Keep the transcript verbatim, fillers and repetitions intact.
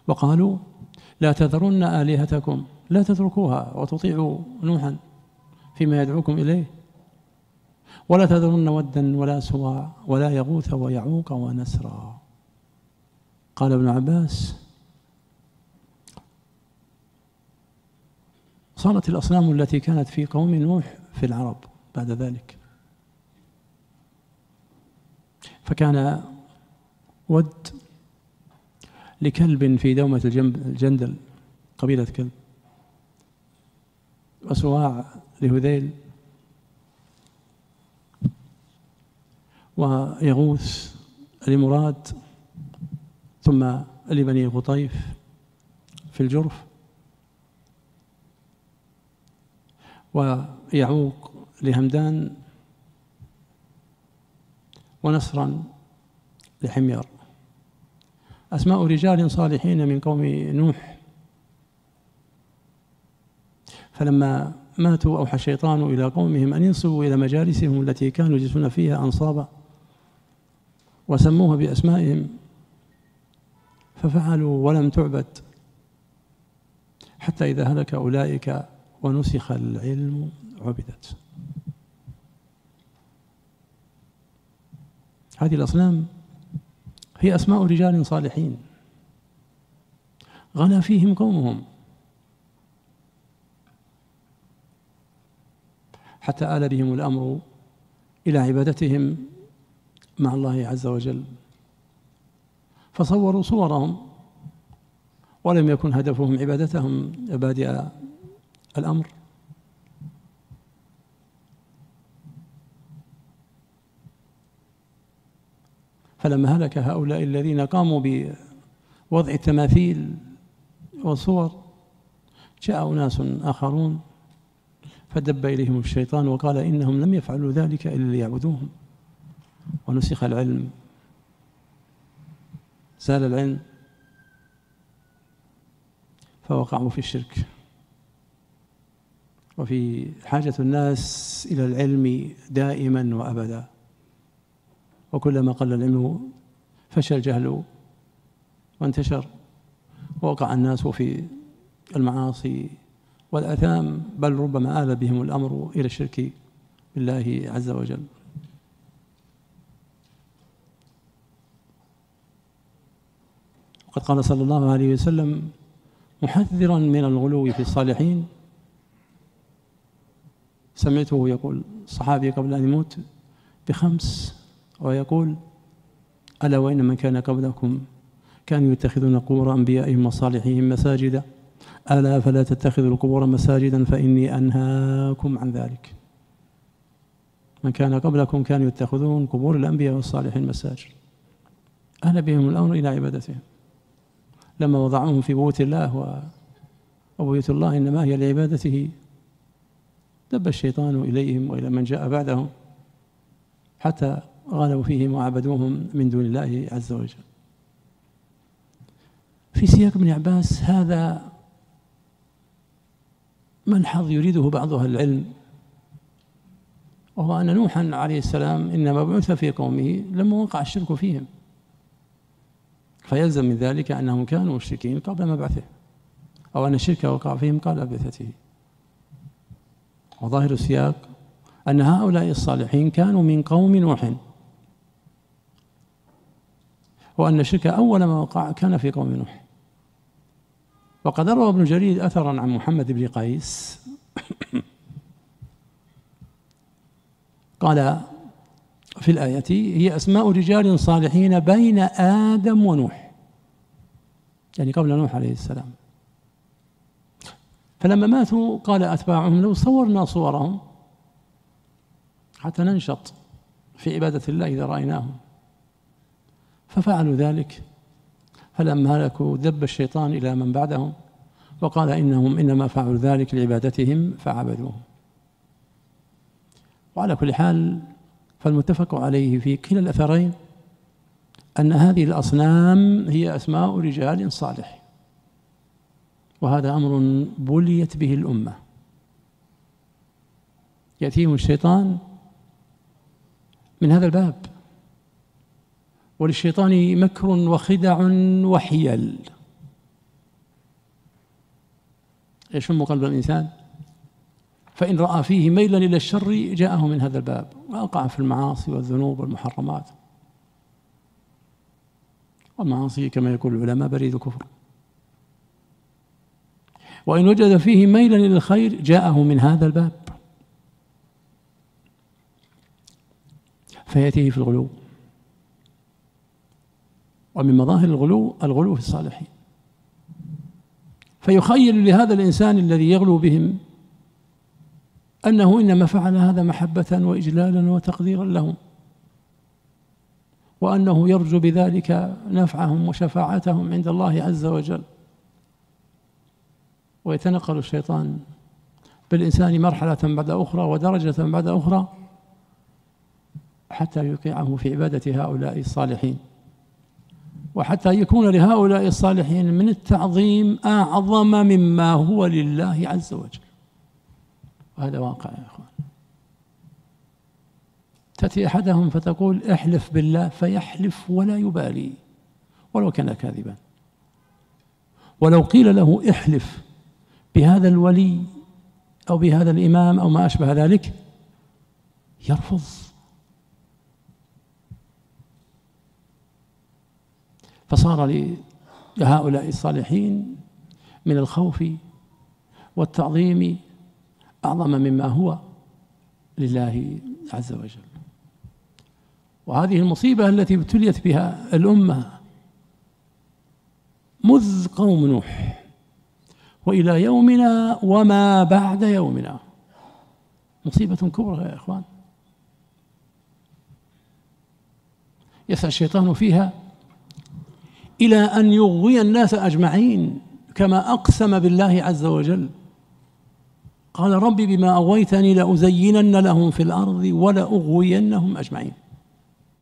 وقالوا لا تذرن آلهتكم، لا تتركوها وتطيعوا نوحا فيما يدعوكم إليه، ولا تذرن ودا ولا سواع ولا يغوث ويعوق ونسرا. قال ابن عباس: صارت الأصنام التي كانت في قوم نوح في العرب بعد ذلك، فكان ود لكلب في دومة الجندل قبيلة كلب، وسواع لهذيل، ويغوث لمراد، ثم لبني غطيف في الجرف، ويعوق لهمدان، ونصرا لحمير، أسماء رجال صالحين من قوم نوح. فلما ماتوا أوحى الشيطان إلى قومهم أن ينصبوا إلى مجالسهم التي كانوا يجلسون فيها أنصابا، وسموها بأسمائهم، ففعلوا ولم تعبد حتى إذا هلك أولئك ونسخ العلم عبدت. هذه الأصنام هي أسماء رجال صالحين غلا فيهم قومهم حتى آل بهم الأمر إلى عبادتهم مع الله عز وجل، فصوروا صورهم ولم يكن هدفهم عبادتهم بادئ الأمر. فلما هلك هؤلاء الذين قاموا بوضع التماثيل والصور، جاء أناس آخرون فدب إليهم الشيطان وقال إنهم لم يفعلوا ذلك إلا ليعبدوهم، ونسخ العلم، زال العلم، فوقعوا في الشرك. وفي حاجة الناس إلى العلم دائما وأبدا، وكلما قل العلم فشى الجهل وانتشر، ووقع الناس في المعاصي والآثام، بل ربما آل بهم الأمر إلى الشرك بالله عز وجل. وقد قال صلى الله عليه وسلم محذرا من الغلو في الصالحين، سمعته يقول الصحابي قبل أن يموت بخمس، ويقول ألا وإن من كان قبلكم كانوا يتخذون قبور أنبيائهم وصالحيهم مساجدا، ألا فلا تتخذوا القبور مساجدا فإني أنهاكم عن ذلك. من كان قبلكم كانوا يتخذون قبور الأنبياء والصالحين مساجد، أهل بهم الأمر إلى عبادتهم، لما وضعوهم في بيوت الله، وبيوت الله إنما هي لعبادته، دب الشيطان إليهم وإلى من جاء بعدهم حتى غالوا فيهم وعبدوهم من دون الله عز وجل. في سياق ابن عباس هذا ملحظ يريده بعض أهل العلم، وهو أن نوحا عليه السلام إنما بعث في قومه لما وقع الشرك فيهم، فيلزم من ذلك أنهم كانوا مشركين قبل مبعثه، أو أن الشرك وقع فيهم قبل بعثته. وظاهر السياق أن هؤلاء الصالحين كانوا من قوم نوح، وأن الشرك أول ما وقع كان في قوم نوح. وقد روى ابن جرير أثرا عن محمد بن قيس قال في الآية هي أسماء رجال صالحين بين آدم ونوح، يعني قبل نوح عليه السلام. فلما ماتوا قال أتباعهم لو صورنا صورهم حتى ننشط في عبادة الله إذا رأيناهم، ففعلوا ذلك. فلما هلكوا دب الشيطان إلى من بعدهم وقال إنهم إنما فعلوا ذلك لعبادتهم فعبدوهم. وعلى كل حال فالمتفق عليه في كلا الأثرين أن هذه الأصنام هي أسماء رجال صالح، وهذا أمر بليت به الأمة. يأتيهم الشيطان من هذا الباب، وللشيطان مكر وخدع وحيل يشم قلب الإنسان، فإن رأى فيه ميلا إلى الشر جاءه من هذا الباب وأقع في المعاصي والذنوب والمحرمات. والمعاصي كما يقول العلماء بريد كفر. وإن وجد فيه ميلا إلى الخير جاءه من هذا الباب فيأتيه في الغلو. ومن مظاهر الغلو الغلو في الصالحين، فيخيل لهذا الإنسان الذي يغلو بهم أنه إنما فعل هذا محبة وإجلالا وتقديرا لهم، وأنه يرجو بذلك نفعهم وشفاعتهم عند الله عز وجل. ويتنقل الشيطان بالإنسان مرحلة بعد أخرى ودرجة بعد أخرى حتى يوقعه في عبادة هؤلاء الصالحين، وحتى يكون لهؤلاء الصالحين من التعظيم أعظم مما هو لله عز وجل. وهذا واقع يا إخوان. تأتي أحدهم فتقول احلف بالله فيحلف ولا يبالي ولو كان كاذبا. ولو قيل له احلف بهذا الولي أو بهذا الإمام أو ما أشبه ذلك يرفض. فصار لهؤلاء الصالحين من الخوف والتعظيم أعظم مما هو لله عز وجل. وهذه المصيبة التي ابتليت بها الأمة مذ قوم نوح وإلى يومنا وما بعد يومنا مصيبة كبرى يا إخوان. يسعى الشيطان فيها إلى أن يغوي الناس أجمعين، كما أقسم بالله عز وجل قال ربي بما أغويتني لأزينن لهم في الأرض ولأغوينهم أجمعين.